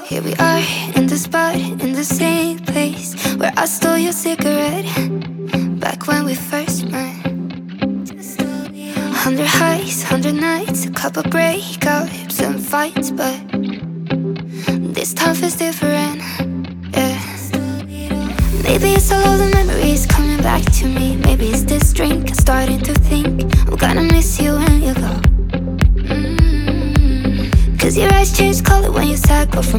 Here we are in the spot, in the same place where I stole your cigarette back when we first met. 100 highs, 100 nights, a couple breakups and fights, but this time feels different, yeah. Maybe it's all of the memories coming back to me. Maybe it's this drink, I'm starting to think I'm gonna miss you when you go. Cause your eyes change color when you sad, go from